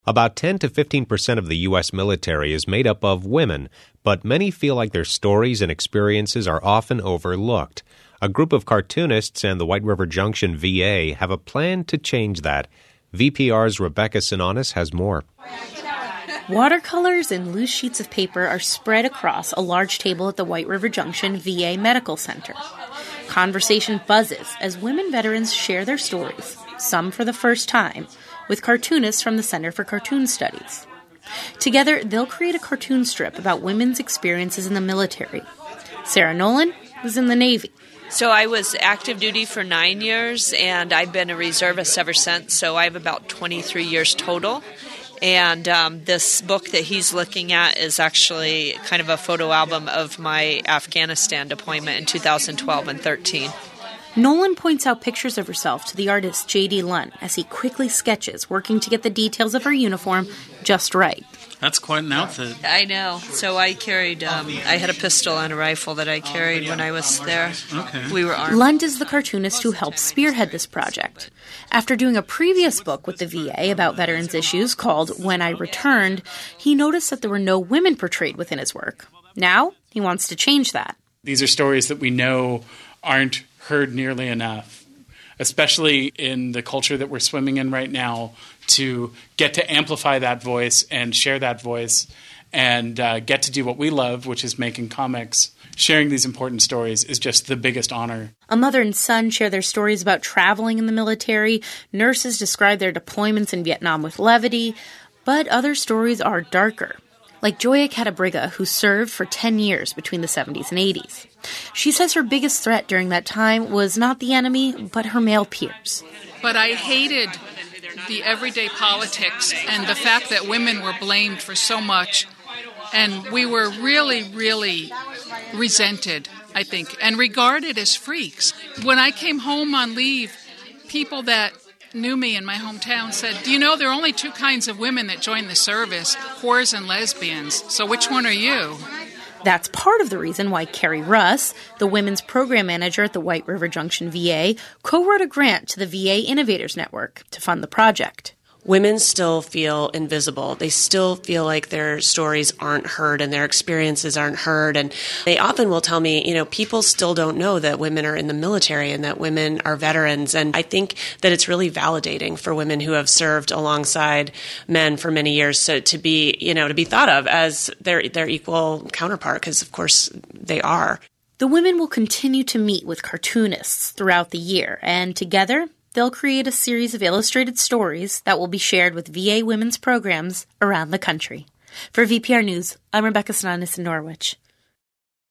About 10 to 15% of the U.S. military is made up of women, but many feel like their stories and experiences are often overlooked. A group of cartoonists and the White River Junction VA have a plan to change that. VPR's Rebecca Sinanis has more. Watercolors and loose sheets of paper are spread across a large table at the White River Junction VA Medical Center. Conversation buzzes as women veterans share their stories, some for the first time, with cartoonists from the Center for Cartoon Studies. Together, they'll create a cartoon strip about women's experiences in the military. Sarah Nolan was in the Navy. So I was active duty for 9 years, and I've been a reservist ever since, so I have about 23 years total. And this book that he's looking at is actually kind of a photo album of my Afghanistan deployment in 2012 and 13. Nolan points out pictures of herself to the artist J.D. Lunn as he quickly sketches, working to get the details of her uniform just right. That's quite an outfit. I know. So I carried, I had a pistol and a rifle that I carried when I was there. Okay. We were armed. Lund is the cartoonist who helped spearhead this project. After doing a previous book with the VA about veterans issues called When I Returned, he noticed that there were no women portrayed within his work. Now, he wants to change that. These are stories that we know aren't heard nearly enough, especially in the culture that we're swimming in right now, to get to amplify that voice and share that voice and get to do what we love, which is making comics. Sharing these important stories is just the biggest honor. A mother and son share their stories about traveling in the military. Nurses describe their deployments in Vietnam with levity. But other stories are darker, like Joya Catabriga, who served for 10 years between the 70s and 80s. She says her biggest threat during that time was not the enemy, but her male peers. But I hated the everyday politics and the fact that women were blamed for so much. And we were really, really resented, I think, and regarded as freaks. When I came home on leave, people that knew me in my hometown said, "Do you know there are only two kinds of women that join the service, whores and lesbians. So which one are you?" That's part of the reason why Carrie Russ, the women's program manager at the White River Junction VA, co-wrote a grant to the VA Innovators Network to fund the project. Women still feel invisible. They still feel like their stories aren't heard and their experiences aren't heard. And they often will tell me, people still don't know that women are in the military and that women are veterans. And I think that it's really validating for women who have served alongside men for many years to be, to be thought of as their equal counterpart, because of course they are. The women will continue to meet with cartoonists throughout the year, and together they'll create a series of illustrated stories that will be shared with VA women's programs around the country. For VPR News, I'm Rebecca Sinanis in Norwich.